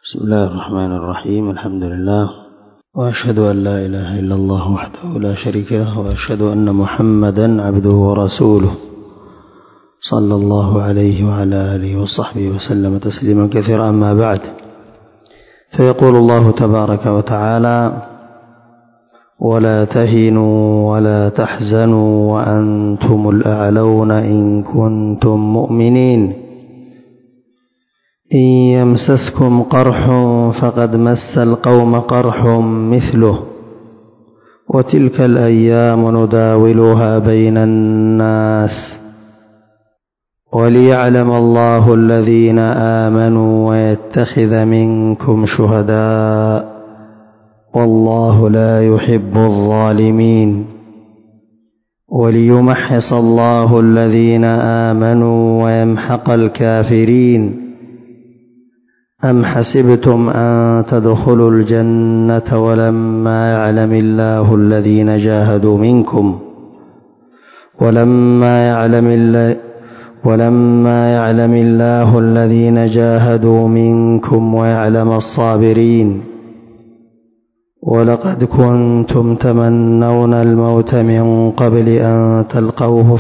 بسم الله الرحمن الرحيم. الحمد لله، وأشهد أن لا إله إلا الله وحده لا شريك له، وأشهد أن محمدا عبده ورسوله صلى الله عليه وعلى آله وصحبه وسلم تسليما كثيرا. أما بعد، فيقول الله تبارك وتعالى: ولا تهنوا ولا تحزنوا وأنتم الأعلون إن كنتم مؤمنين إن يمسسكم قرح فقد مس القوم قرح مثله وتلك الأيام نداولها بين الناس وليعلم الله الذين آمنوا ويتخذ منكم شهداء والله لا يحب الظالمين وليمحص الله الذين آمنوا ويمحق الكافرين أم حسبتم أن تدخلوا الجنة ولما يعلم الله الذين جاهدوا منكم ولما يعلم الله الذين جاهدوا منكم ويعلم الصابرين ولقد كنتم تمنون الموت من قبل أن تلقوه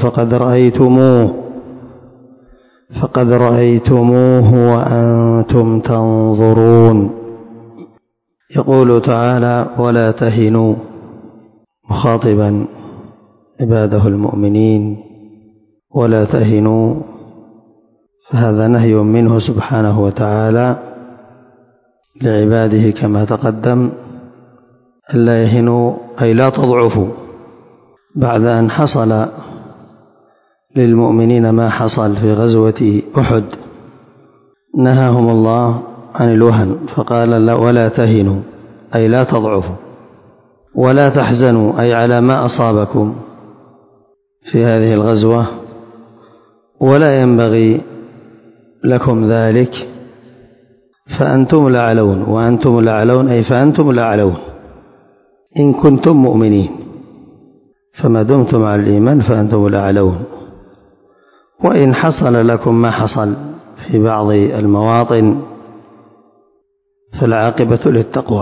فقد رأيتموه وأنتم تنظرون. يقول تعالى: ولا تهنوا، مخاطبا عباده المؤمنين، ولا تهنوا، فهذا نهي منه سبحانه وتعالى لعباده كما تقدم ألا يهنوا، أي لا تضعفوا. بعد أن حصل للمؤمنين ما حصل في غزوة أحد نهاهم الله عن الوهن، فقال: ولا تهنوا، أي لا تضعفوا، ولا تحزنوا، أي على ما أصابكم في هذه الغزوة، ولا ينبغي لكم ذلك، فأنتم الأعلون. وأنتم الأعلون أي فأنتم الأعلون إن كنتم مؤمنين، فما دمتم على الإيمان فأنتم الأعلون. وإن حصل لكم ما حصل في بعض المواطن فالعاقبة للتقوى.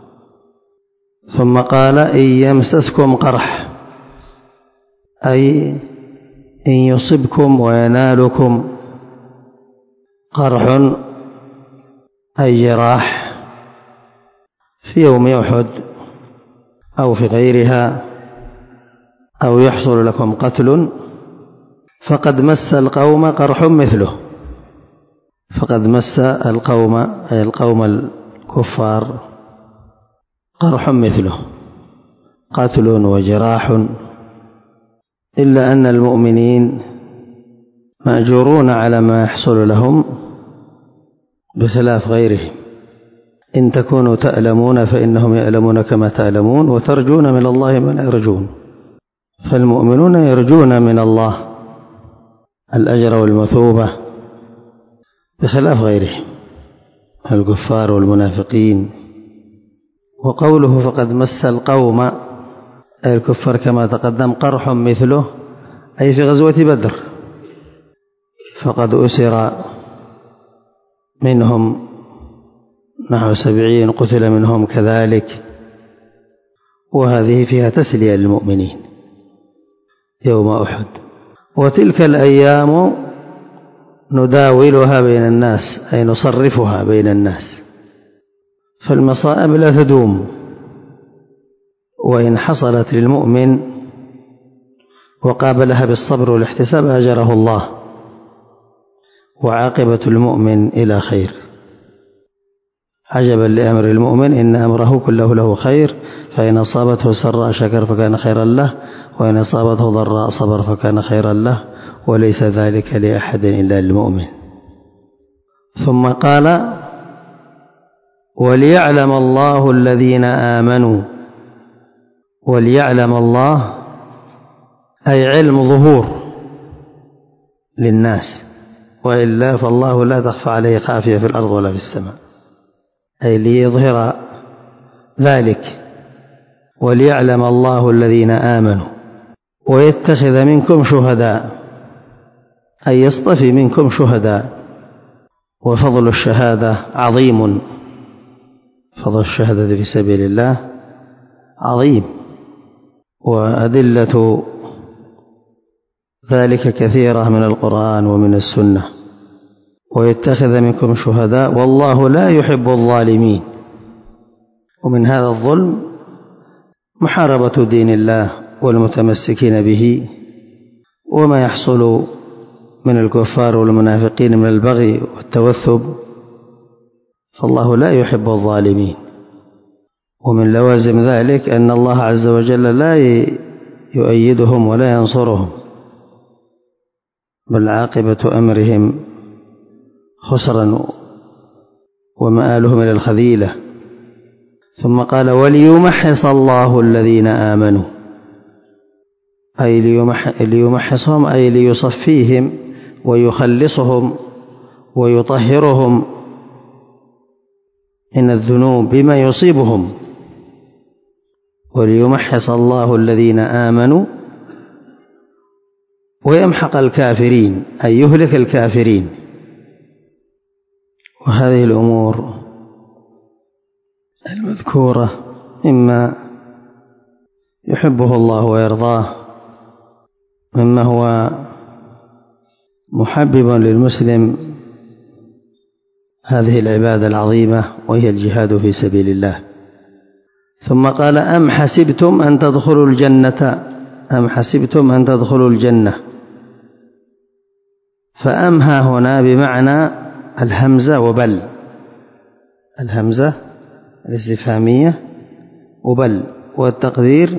ثم قال: إن يمسسكم قرح، أي إن يصبكم وينالكم قرح أي جراح في يوم أحد أو في غيرها، أو يحصل لكم قتل، فقد مس القوم قرح مثله. فقد مس القوم أي القوم الكفار قرح مثله، قتل وجراح، إلا أن المؤمنين مأجورون على ما يحصل لهم بخلاف غيرهم. إن تكونوا تألمون فإنهم يألمون كما تألمون، وترجون من الله ما لا يرجون. فالمؤمنون يرجون من الله الأجر والمثوبة بخلاف غيرهم الكفار والمنافقين. وقوله فقد مس القوم أي الكفار كما تقدم قرح مثله، أي في غزوة بدر، فقد أسر منهم نحو 70 قتل منهم كذلك، وهذه فيها تسلية للمؤمنين يوم أحد. وتلك الأيام نداولها بين الناس، أي نصرفها بين الناس، فالمصائب لا تدوم، وإن حصلت للمؤمن وقابلها بالصبر والاحتساب أجره الله، وعاقبة المؤمن إلى خير. عجبا لأمر المؤمن إن أمره كله له خير، فإن أصابته سراء شكر فكان خيرا له، وإن أصابته ضراء صبر فكان خيرا له، وليس ذلك لأحد إلا للمؤمن. ثم قال: وليعلم الله الذين آمنوا. وليعلم الله أي علم ظهور للناس، وإلا فالله لا تخفى عليه خافية في الأرض ولا في السماء، أي ليظهر ذلك. وليعلم الله الذين آمنوا ويتخذ منكم شهداء، أي يصطفي منكم شهداء. وفضل الشهادة عظيم فضل الشهادة في سبيل الله عظيم، وأدلة ذلك كثيرة من القرآن ومن السنة. ويتخذ منكم شهداء والله لا يحب الظالمين. ومن هذا الظلم محاربة دين الله والمتمسكين به، وما يحصل من الكفار والمنافقين من البغي والتوثب، فالله لا يحب الظالمين. ومن لوازم ذلك أن الله عز وجل لا يؤيدهم ولا ينصرهم، بل عاقبة أمرهم خسرا ومآلهم إلى الخذيلة. ثم قال وليمحص الله الذين آمنوا، أي ليمحصهم أي ليصفيهم ويخلصهم ويطهرهم من الذنوب بما يصيبهم. وليمحص الله الذين آمنوا ويمحق الكافرين، أي يهلك الكافرين. وهذه الأمور المذكورة مما يحبه الله ويرضاه، مما هو محبب للمسلم هذه العبادة العظيمة وهي الجهاد في سبيل الله. ثم قال أم حسبتم أن تدخلوا الجنة، أم حسبتم أن تدخلوا الجنة. فأمها هنا بمعنى الهمزة وبل، الهمزة الاستفهامية وبل، والتقدير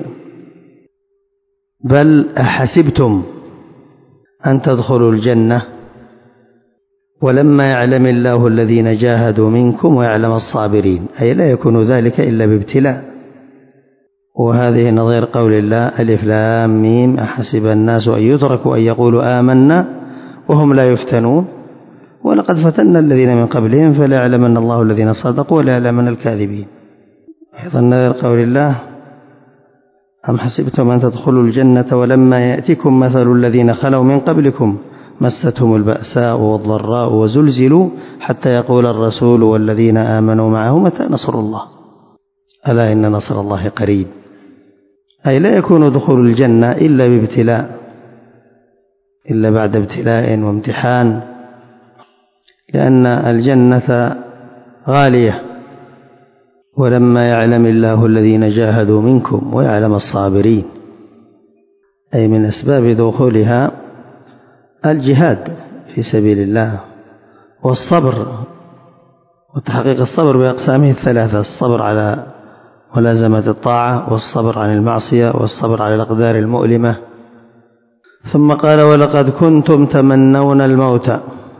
بل أحسبتم أن تدخلوا الجنة ولما يعلم الله الذين جاهدوا منكم ويعلم الصابرين، أي لا يكون ذلك إلا بابتلاء. وهذه نظير قول الله ألف لام ميم أحسب الناس أن يتركوا أن يقولوا آمنا وهم لا يفتنون ولقد فتنا الذين من قبلهم فليعلمن الله الذين صدقوا وليعلمن الكاذبين. أيضا نظير قول الله أم حسبتم أن تدخلوا الجنة ولما يأتكم مثل الذين خلوا من قبلكم مستهم البأساء والضراء وزلزلوا حتى يقول الرسول والذين آمنوا معه متى نصر الله ألا إن نصر الله قريب. أي لا يكون دخول الجنة إلا بابتلاء، إلا بعد ابتلاء وامتحان، لأن الجنة غالية. ولما يعلم الله الذين جاهدوا منكم ويعلم الصابرين، أي من أسباب دخولها الجهاد في سبيل الله والصبر وتحقيق الصبر بأقسامه الثلاثة: الصبر على ملازمة الطاعة، والصبر عن المعصية، والصبر على الأقدار المؤلمة. ثم قال ولقد كنتم تمنون الموت،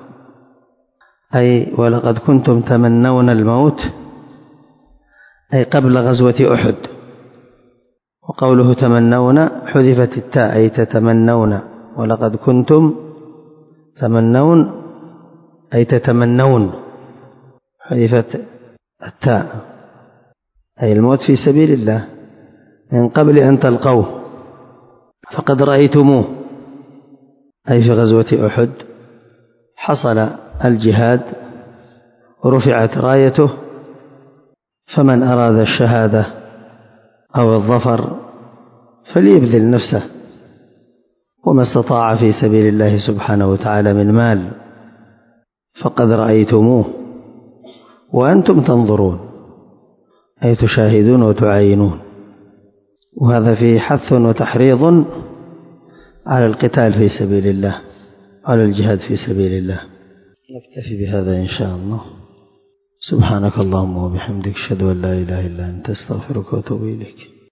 أي ولقد كنتم تمنون الموت أي قبل غزوة أحد. وقوله تمنون حذفت التاء أي تتمنون، ولقد كنتم تمنون أي تتمنون، حذفت التاء أي الموت في سبيل الله من قبل أن تلقوه، فقد رأيتموه أي في غزوة أحد حصل الجهاد ورفعت رايته، فمن أراد الشهادة أو الظفر فليبذل نفسه وما استطاع في سبيل الله سبحانه وتعالى من مال، فقد رأيتموه وأنتم تنظرون أي تشاهدون وتعاينون. وهذا فيه حث وتحريض على القتال في سبيل الله، على الجهاد في سبيل الله. نكتفي بهذا إن شاء الله. سبحانك اللهم وبحمدك أشهد أن لا إله إلا أنت أستغفرك وأتوب إليك.